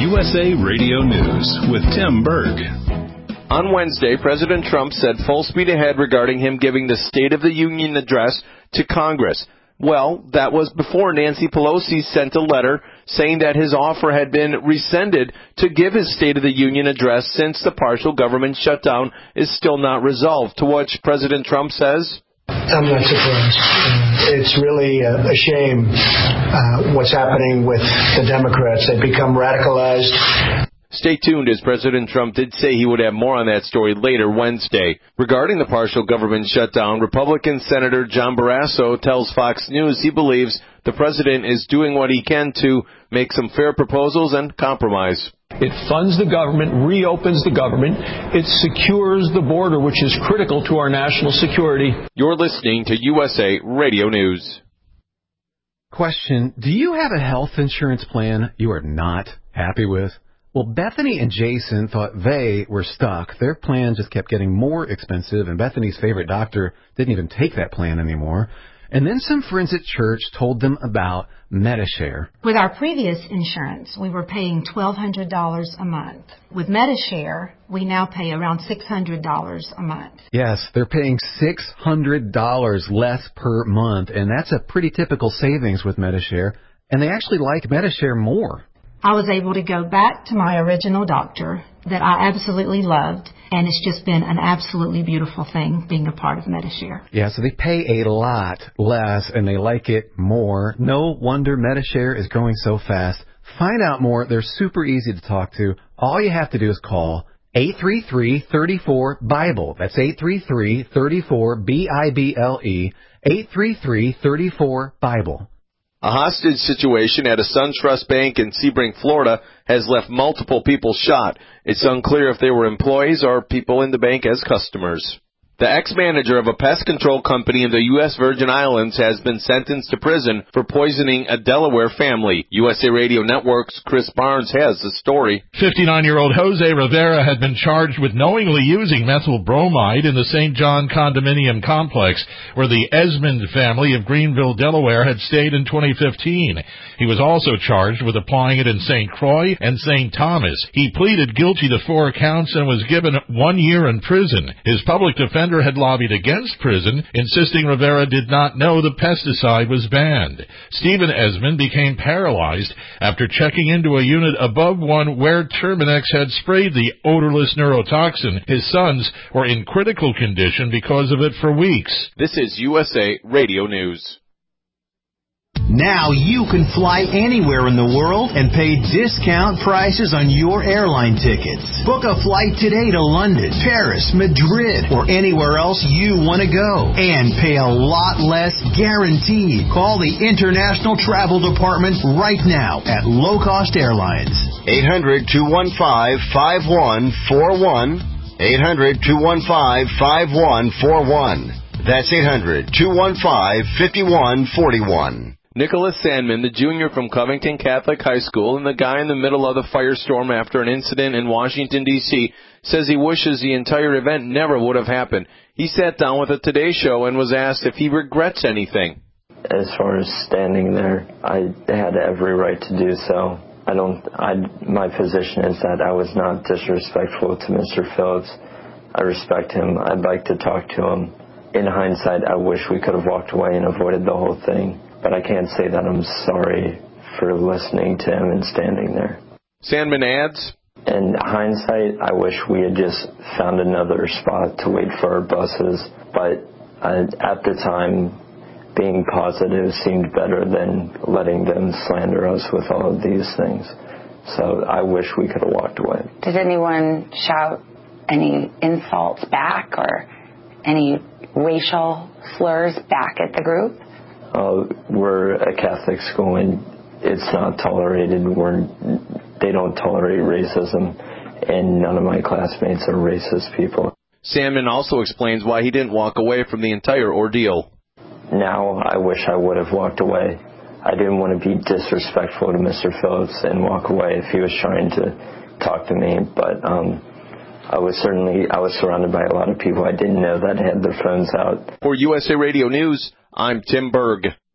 USA Radio News with Tim Berg. On Wednesday, President Trump said full speed ahead regarding him giving the State of the Union address to Congress. Well, that was before Nancy Pelosi sent a letter saying that his offer had been rescinded to give his State of the Union address since the partial government shutdown is still not resolved, to which President Trump says, I'm not surprised. It's really a shame what's happening with the Democrats. They've become radicalized. Stay tuned, as President Trump did say he would have more on that story later Wednesday. Regarding the partial government shutdown, Republican Senator John Barrasso tells Fox News he believes the president is doing what he can to make some fair proposals and compromise. It funds the government, reopens the government. It secures the border, which is critical to our national security. You're listening to USA Radio News. Question: do you have a health insurance plan you are not happy with? Well, Bethany and Jason thought they were stuck. Their plan just kept getting more expensive, and Bethany's favorite doctor didn't even take that plan anymore. And then some friends at church told them about Medi-Share. With our previous insurance, we were paying $1,200 a month. With Medi-Share, we now pay around $600 a month. Yes, they're paying $600 less per month, and that's a pretty typical savings with Medi-Share. And they actually like Medi-Share more. I was able to go back to my original doctor that I absolutely loved, and it's just been an absolutely beautiful thing being a part of Medi-Share. Yeah, so they pay a lot less, and they like it more. No wonder Medi-Share is growing so fast. Find out more. They're super easy to talk to. All you have to do is call 833-34-BIBLE. That's 833-34-BIBLE, 833-34-BIBLE. A hostage situation at a SunTrust Bank in Sebring, Florida, has left multiple people shot. It's unclear if they were employees or people in the bank as customers. The ex-manager of a pest control company in the U.S. Virgin Islands has been sentenced to prison for poisoning a Delaware family. USA Radio Network's Chris Barnes has the story. 59-year-old Jose Rivera had been charged with knowingly using methyl bromide in the St. John condominium complex, where the Esmond family of Greenville, Delaware, had stayed in 2015. He was also charged with applying it in St. Croix and St. Thomas. He pleaded guilty to 4 counts and was given 1 year in prison. His public defender had lobbied against prison, insisting Rivera did not know the pesticide was banned. Stephen Esmond became paralyzed after checking into a unit above one where Terminex had sprayed the odorless neurotoxin. His sons were in critical condition because of it for weeks. This is USA Radio News. Now you can fly anywhere in the world and pay discount prices on your airline tickets. Book a flight today to London, Paris, Madrid, or anywhere else you want to go. And pay a lot less guaranteed. Call the International Travel Department right now at Low Cost Airlines. 800-215-5141. 800-215-5141. That's 800-215-5141. Nicholas Sandman, the junior from Covington Catholic High School and the guy in the middle of the firestorm after an incident in Washington, D.C., says he wishes the entire event never would have happened. He sat down with the Today Show and was asked if he regrets anything. As far as standing there, I had every right to do so. My position is that I was not disrespectful to Mr. Phillips. I respect him. I'd like to talk to him. In hindsight, I wish we could have walked away and avoided the whole thing. But I can't say that I'm sorry for listening to him and standing there. Sandman adds, in hindsight, I wish we had just found another spot to wait for our buses. But at the time, being positive seemed better than letting them slander us with all of these things. So I wish we could have walked away. Did anyone shout any insults back or any racial slurs back at the group? We're a Catholic school, and it's not tolerated. They don't tolerate racism, and none of my classmates are racist people. Sandman also explains why he didn't walk away from the entire ordeal. Now I wish I would have walked away. I didn't want to be disrespectful to Mr. Phillips and walk away if he was trying to talk to me, but I was surrounded by a lot of people I didn't know that had their phones out. For USA Radio News, I'm Tim Berg.